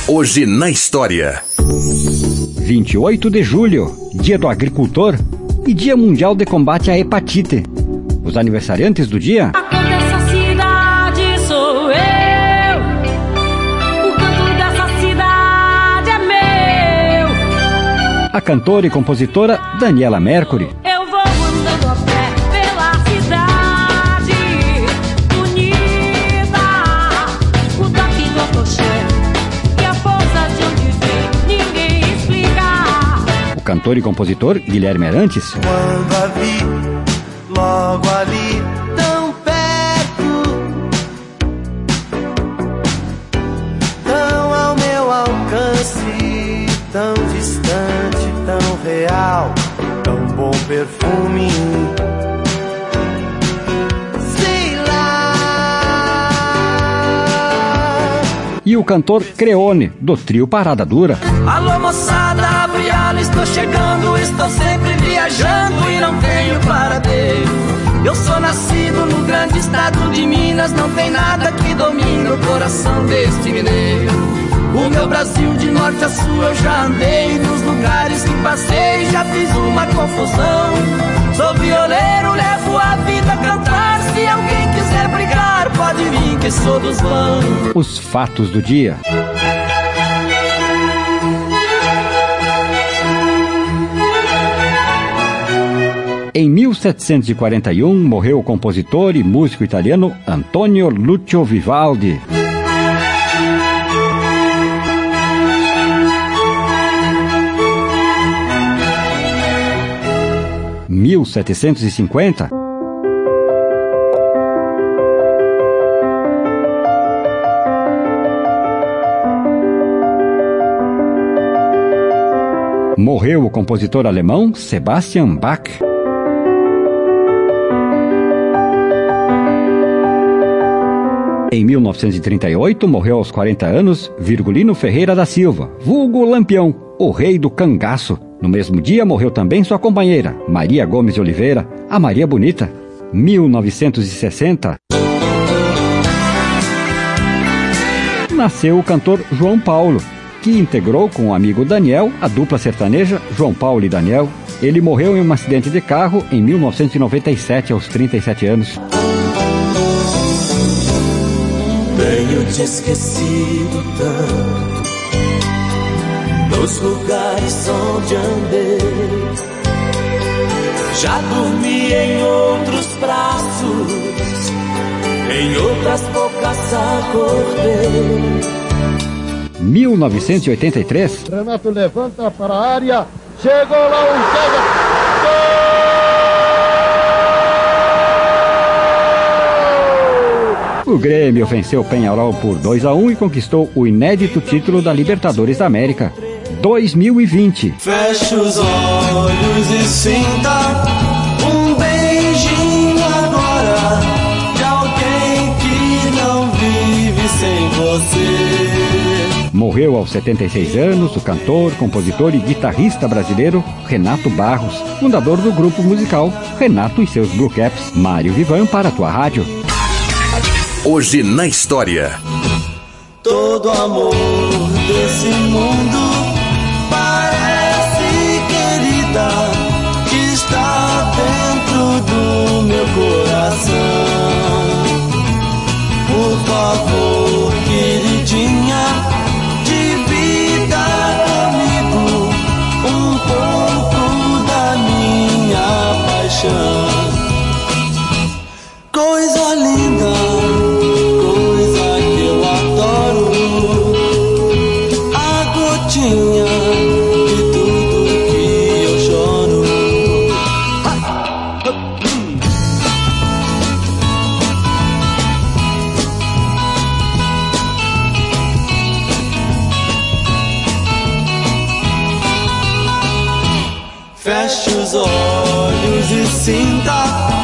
Hoje na história. 28 de julho, Dia do Agricultor e Dia Mundial de Combate à Hepatite. Os aniversariantes do dia: Dessa cidade sou eu, o canto dessa cidade é meu. A cantora e compositora Daniela Mercury. Eu vou andando a pé pela cidade, unida, o toque do afoxé e a força de onde vem, ninguém explica. O cantor e compositor Guilherme Arantes. Quando a vi logo ali, tão perto, tão ao meu alcance, tão distante, tão real, tão bom perfume. Sei lá. E o cantor Creone, do trio Parada Dura. Alô moçada, abre ala, estou chegando, estou sempre viajando e não tenho paradeiro. Eu sou nascido no grande estado de Minas, não tem nada que domine o coração deste mineiro. O meu Brasil de norte a sul eu já andei, nos lugares que passei já fiz uma confusão. Sou violeiro, levo a vida a cantar, se alguém quiser brigar pode vir que sou dos bons. Os fatos do dia. Em 1741, morreu o compositor e músico italiano Antonio Lucio Vivaldi. Em 1750, morreu o compositor alemão Sebastian Bach. Em 1938, morreu aos 40 anos Virgulino Ferreira da Silva, vulgo Lampião, o rei do cangaço. No mesmo dia, morreu também sua companheira, Maria Gomes de Oliveira, a Maria Bonita. 1960, nasceu o cantor João Paulo, que integrou com o amigo Daniel a dupla sertaneja João Paulo e Daniel. Ele morreu em um acidente de carro em 1997, aos 37 anos. Tenho te esquecido tanto, nos lugares onde andei. Já dormi em outros braços, em outras bocas acordei. 1983, Renato levanta para a área, chegou lá o César. o Grêmio venceu o Peñarol por 2-1 e conquistou o inédito título da Libertadores da América 2020. Feche os olhos e sinta um beijinho agora de alguém que não vive sem você. Morreu aos 76 anos o cantor, compositor e guitarrista brasileiro Renato Barros, fundador do grupo musical Renato e seus Blue Caps. Mário Vivan para a tua rádio. Hoje na história. Todo amor desse mundo parece, querida, que está dentro do meu coração. Por favor, queridinha, divida comigo um pouco da minha paixão. Coisa linda, coisa que eu adoro, a gotinha de tudo que eu choro. Feche os olhos e sinta